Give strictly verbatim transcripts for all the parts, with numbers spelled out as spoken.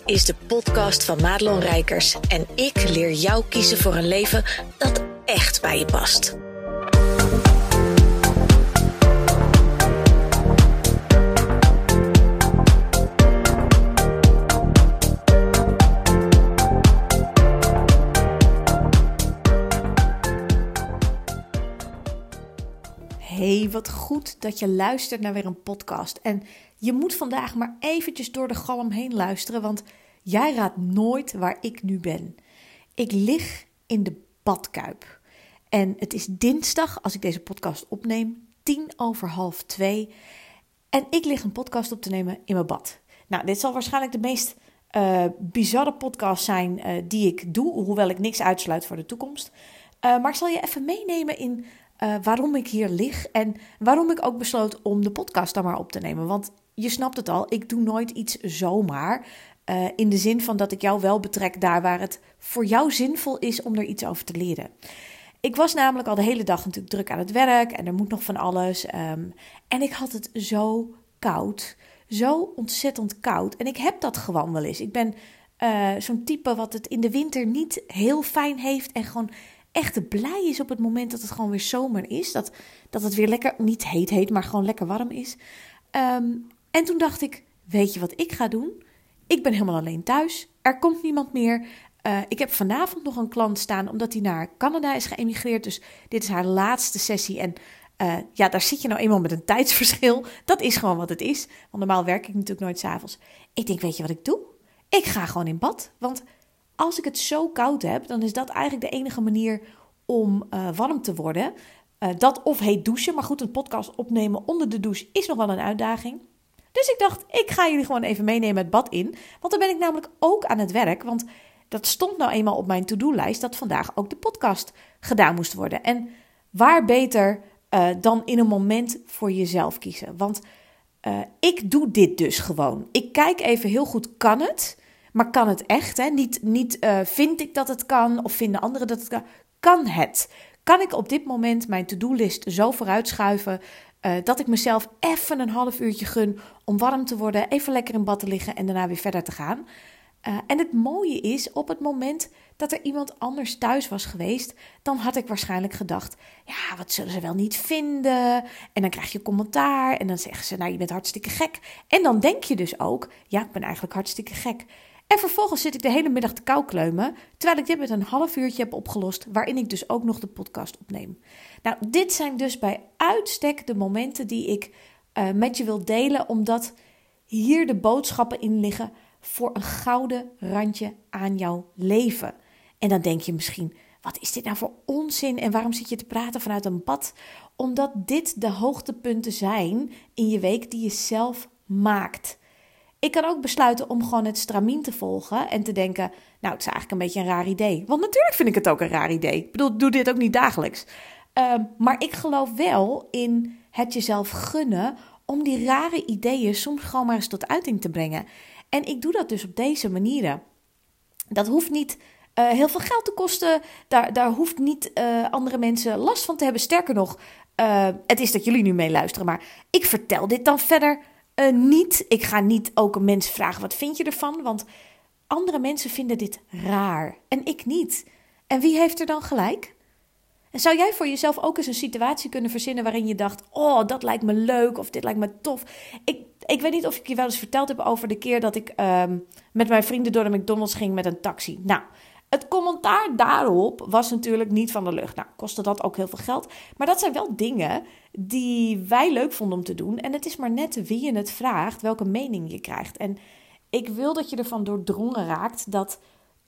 is de podcast van Madelon Rijkers en ik leer jou kiezen voor een leven dat echt bij je past. Hey, wat goed dat je luistert naar weer een podcast. En je moet vandaag maar eventjes door de galm heen luisteren, want jij raadt nooit waar ik nu ben. Ik lig in de badkuip. En het is dinsdag als ik deze podcast opneem, tien over half twee. En ik lig een podcast op te nemen in mijn bad. Nou, dit zal waarschijnlijk de meest uh, bizarre podcast zijn uh, die ik doe, hoewel ik niks uitsluit voor de toekomst. Uh, maar ik zal je even meenemen in Uh, waarom ik hier lig en waarom ik ook besloot om de podcast dan maar op te nemen. Want je snapt het al, ik doe nooit iets zomaar. Uh, in de zin van dat ik jou wel betrek daar waar het voor jou zinvol is om er iets over te leren. Ik was namelijk al de hele dag natuurlijk druk aan het werk en er moet nog van alles. Um, en ik had het zo koud, zo ontzettend koud. En ik heb dat gewoon wel eens. Ik ben uh, zo'n type wat het in de winter niet heel fijn heeft en gewoon echt blij is op het moment dat het gewoon weer zomer is. Dat, dat het weer lekker, niet heet heet, maar gewoon lekker warm is. Um, en toen dacht ik, weet je wat ik ga doen? Ik ben helemaal alleen thuis. Er komt niemand meer. Uh, ik heb vanavond nog een klant staan, omdat hij naar Canada is geëmigreerd. Dus dit is haar laatste sessie. En uh, ja, daar zit je nou eenmaal met een tijdsverschil. Dat is gewoon wat het is. Want normaal werk ik natuurlijk nooit 's avonds. Ik denk, weet je wat ik doe? Ik ga gewoon in bad. Want als ik het zo koud heb, dan is dat eigenlijk de enige manier om uh, warm te worden. Uh, dat of heet douchen. Maar goed, een podcast opnemen onder de douche is nog wel een uitdaging. Dus ik dacht, ik ga jullie gewoon even meenemen het bad in. Want dan ben ik namelijk ook aan het werk. Want dat stond nou eenmaal op mijn to-do-lijst dat vandaag ook de podcast gedaan moest worden. En waar beter uh, dan in een moment voor jezelf kiezen. Want uh, ik doe dit dus gewoon. Ik kijk even heel goed, kan het? Maar kan het echt? Hè? Niet, niet uh, vind ik dat het kan of vinden anderen dat het kan. Kan het? Kan ik op dit moment mijn to-do-list zo vooruitschuiven uh, dat ik mezelf even een half uurtje gun om warm te worden, even lekker in bad te liggen en daarna weer verder te gaan? Uh, en het mooie is, op het moment dat er iemand anders thuis was geweest, dan had ik waarschijnlijk gedacht, ja, wat zullen ze wel niet vinden? En dan krijg je commentaar en dan zeggen ze, nou, je bent hartstikke gek. En dan denk je dus ook, ja, ik ben eigenlijk hartstikke gek. En vervolgens zit ik de hele middag te koukleumen, terwijl ik dit met een half uurtje heb opgelost, waarin ik dus ook nog de podcast opneem. Nou, dit zijn dus bij uitstek de momenten die ik uh, met je wil delen, omdat hier de boodschappen in liggen voor een gouden randje aan jouw leven. En dan denk je misschien, wat is dit nou voor onzin en waarom zit je te praten vanuit een bad? Omdat dit de hoogtepunten zijn in je week die je zelf maakt. Ik kan ook besluiten om gewoon het stramien te volgen en te denken, nou, het is eigenlijk een beetje een raar idee. Want natuurlijk vind ik het ook een raar idee. Ik bedoel, ik doe dit ook niet dagelijks. Uh, maar ik geloof wel in het jezelf gunnen om die rare ideeën soms gewoon maar eens tot uiting te brengen. En ik doe dat dus op deze manieren. Dat hoeft niet uh, heel veel geld te kosten. Daar, daar hoeft niet uh, andere mensen last van te hebben. Sterker nog, uh, het is dat jullie nu meeluisteren, maar ik vertel dit dan verder Uh, niet. Ik ga niet ook een mens vragen, wat vind je ervan? Want andere mensen vinden dit raar en ik niet. En wie heeft er dan gelijk? En zou jij voor jezelf ook eens een situatie kunnen verzinnen waarin je dacht, oh, dat lijkt me leuk of dit lijkt me tof. Ik, ik weet niet of ik je wel eens verteld heb over de keer dat ik um, met mijn vrienden door de McDonald's ging met een taxi. Nou, het commentaar daarop was natuurlijk niet van de lucht. Nou, kostte dat ook heel veel geld. Maar dat zijn wel dingen die wij leuk vonden om te doen. En het is maar net wie je het vraagt, welke mening je krijgt. En ik wil dat je ervan doordrongen raakt dat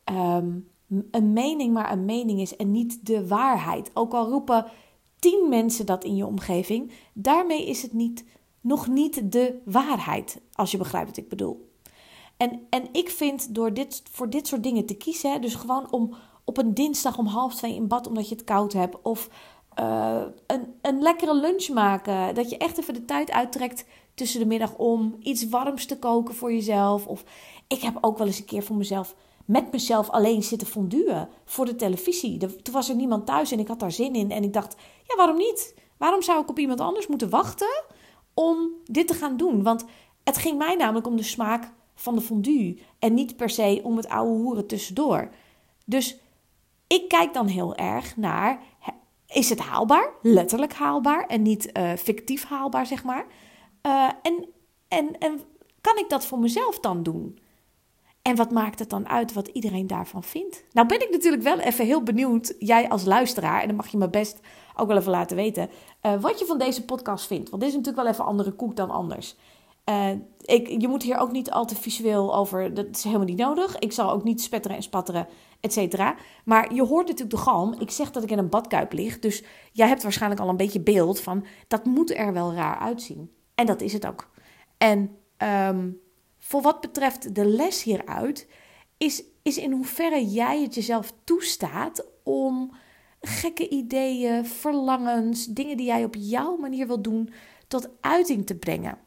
um, een mening maar een mening is en niet de waarheid. Ook al roepen tien mensen dat in je omgeving, daarmee is het niet, nog niet de waarheid, als je begrijpt wat ik bedoel. En, en ik vind door dit, voor dit soort dingen te kiezen, hè, dus gewoon om op een dinsdag om half twee in bad omdat je het koud hebt, of uh, een, een lekkere lunch maken, dat je echt even de tijd uittrekt tussen de middag om iets warms te koken voor jezelf. Of ik heb ook wel eens een keer voor mezelf, met mezelf alleen zitten fonduen voor de televisie. De, toen was er niemand thuis en ik had daar zin in en ik dacht, ja, waarom niet? Waarom zou ik op iemand anders moeten wachten om dit te gaan doen? Want het ging mij namelijk om de smaak van de fondue. En niet per se om het ouwe hoeren tussendoor. Dus ik kijk dan heel erg naar, is het haalbaar? Letterlijk haalbaar en niet uh, fictief haalbaar, zeg maar. Uh, en, en, en kan ik dat voor mezelf dan doen? En wat maakt het dan uit wat iedereen daarvan vindt? Nou ben ik natuurlijk wel even heel benieuwd, jij als luisteraar, en dan mag je me best ook wel even laten weten, uh, wat je van deze podcast vindt. Want dit is natuurlijk wel even andere koek dan anders. Uh, ik, je moet hier ook niet al te visueel over, dat is helemaal niet nodig. Ik zal ook niet spetteren en spatteren, et cetera. Maar je hoort natuurlijk de galm. Ik zeg dat ik in een badkuip lig, dus jij hebt waarschijnlijk al een beetje beeld van, dat moet er wel raar uitzien. En dat is het ook. En um, voor wat betreft de les hieruit, is, is in hoeverre jij het jezelf toestaat om gekke ideeën, verlangens, dingen die jij op jouw manier wil doen, tot uiting te brengen.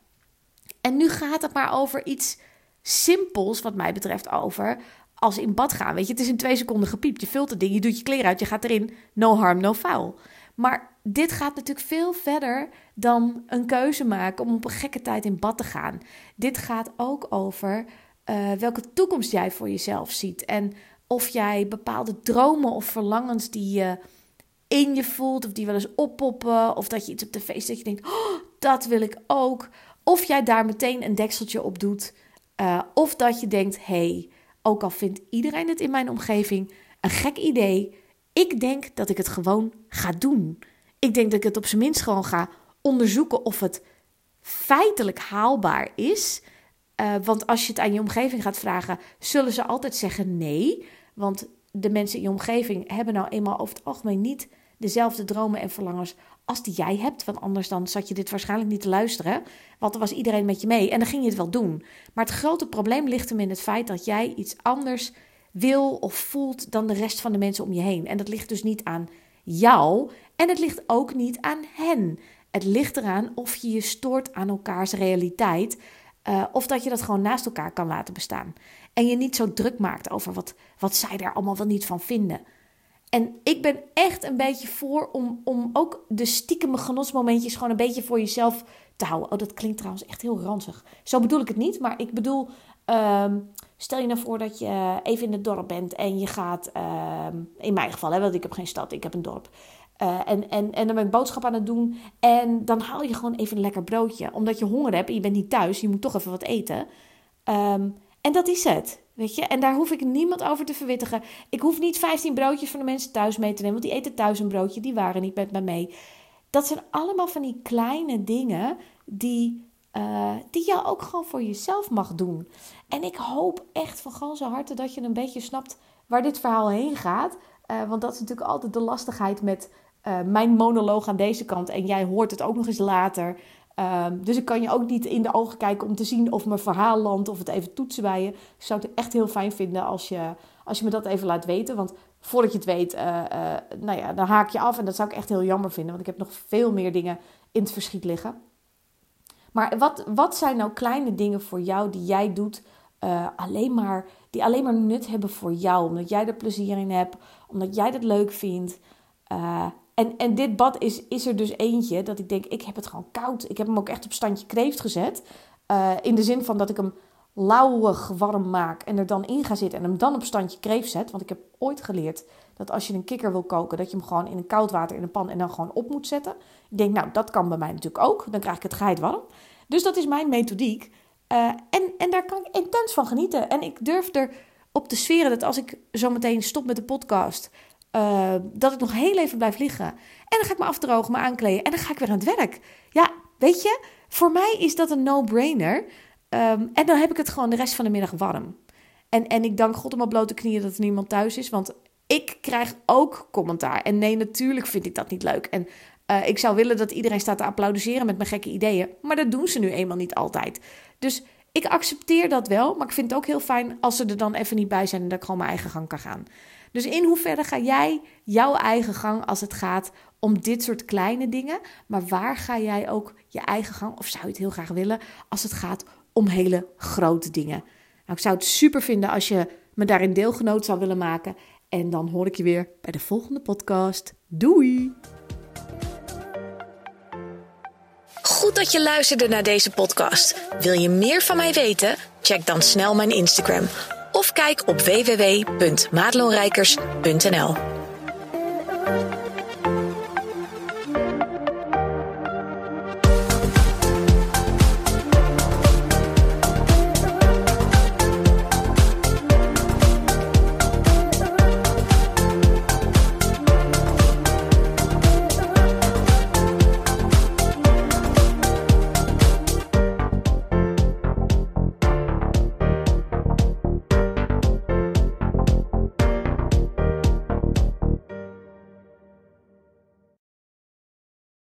En nu gaat het maar over iets simpels, wat mij betreft, over als in bad gaan. Weet je, het is in twee seconden gepiept. Je vult het ding, je doet je kleren uit, je gaat erin. No harm, no foul. Maar dit gaat natuurlijk veel verder dan een keuze maken om op een gekke tijd in bad te gaan. Dit gaat ook over uh, welke toekomst jij voor jezelf ziet. En of jij bepaalde dromen of verlangens die je in je voelt, of die wel eens oppoppen, of dat je iets op tv ziet dat je denkt, oh, dat wil ik ook. Of jij daar meteen een dekseltje op doet. Uh, of dat je denkt, hey, ook al vindt iedereen het in mijn omgeving een gek idee, ik denk dat ik het gewoon ga doen. Ik denk dat ik het op zijn minst gewoon ga onderzoeken of het feitelijk haalbaar is. Uh, want als je het aan je omgeving gaat vragen, zullen ze altijd zeggen nee. Want de mensen in je omgeving hebben nou eenmaal over het algemeen niet dezelfde dromen en verlangens als die jij hebt. Want anders dan zat je dit waarschijnlijk niet te luisteren. Want dan was iedereen met je mee en dan ging je het wel doen. Maar het grote probleem ligt hem in het feit dat jij iets anders wil of voelt dan de rest van de mensen om je heen. En dat ligt dus niet aan jou en het ligt ook niet aan hen. Het ligt eraan of je je stoort aan elkaars realiteit, uh, of dat je dat gewoon naast elkaar kan laten bestaan. En je niet zo druk maakt over wat, wat zij daar allemaal wel niet van vinden. En ik ben echt een beetje voor om, om ook de stiekeme genotsmomentjes gewoon een beetje voor jezelf te houden. Oh, dat klinkt trouwens echt heel ranzig. Zo bedoel ik het niet, maar ik bedoel, um, stel je nou voor dat je even in het dorp bent en je gaat, um, in mijn geval, hè, want ik heb geen stad, ik heb een dorp. Uh, en, en, en dan ben ik boodschap aan het doen en dan haal je gewoon even een lekker broodje. Omdat je honger hebt en je bent niet thuis, je moet toch even wat eten. Um, en dat is het, weet je. En daar hoef ik niemand over te verwittigen. Ik hoef niet vijftien broodjes van de mensen thuis mee te nemen, want die eten thuis een broodje, die waren niet met me mee. Dat zijn allemaal van die kleine dingen die, uh, die je ook gewoon voor jezelf mag doen. En ik hoop echt van ganse harte dat je een beetje snapt waar dit verhaal heen gaat. Uh, want dat is natuurlijk altijd de lastigheid met uh, mijn monoloog aan deze kant. En jij hoort het ook nog eens later. Um, dus ik kan je ook niet in de ogen kijken om te zien of mijn verhaal landt of het even toetsen bij je. Ik zou het echt heel fijn vinden als je, als je me dat even laat weten. Want voordat je het weet, uh, uh, nou ja, dan haak je af. En dat zou ik echt heel jammer vinden, want ik heb nog veel meer dingen in het verschiet liggen. Maar wat, wat zijn nou kleine dingen voor jou die jij doet, uh, alleen maar, die alleen maar nut hebben voor jou? Omdat jij er plezier in hebt, omdat jij dat leuk vindt. Uh, En, en dit bad is, is er dus eentje dat ik denk, ik heb het gewoon koud. Ik heb hem ook echt op standje kreeft gezet. Uh, in de zin van dat ik hem lauwig warm maak en er dan in ga zitten en hem dan op standje kreeft zet. Want ik heb ooit geleerd dat als je een kikker wil koken, dat je hem gewoon in een koud water in een pan en dan gewoon op moet zetten. Ik denk, nou, dat kan bij mij natuurlijk ook. Dan krijg ik het geit warm. Dus dat is mijn methodiek. Uh, en, en daar kan ik intens van genieten. En ik durf erop te sferen dat als ik zo meteen stop met de podcast, Uh, dat ik nog heel even blijf liggen. En dan ga ik me afdrogen, me aankleden. En dan ga ik weer aan het werk. Ja, weet je, voor mij is dat een no-brainer. Um, en dan heb ik het gewoon de rest van de middag warm. En, en ik dank God op mijn blote knieën dat er niemand thuis is. Want ik krijg ook commentaar. En nee, natuurlijk vind ik dat niet leuk. En uh, ik zou willen dat iedereen staat te applaudisseren met mijn gekke ideeën. Maar dat doen ze nu eenmaal niet altijd. Dus ik accepteer dat wel. Maar ik vind het ook heel fijn als ze er dan even niet bij zijn en dat ik gewoon mijn eigen gang kan gaan. Dus in hoeverre ga jij jouw eigen gang als het gaat om dit soort kleine dingen? Maar waar ga jij ook je eigen gang, of zou je het heel graag willen, als het gaat om hele grote dingen? Nou, ik zou het super vinden als je me daarin deelgenoot zou willen maken. En dan hoor ik je weer bij de volgende podcast. Doei! Goed dat je luisterde naar deze podcast. Wil je meer van mij weten? Check dan snel mijn Instagram. Of kijk op w w w punt madelonrijkers punt n l.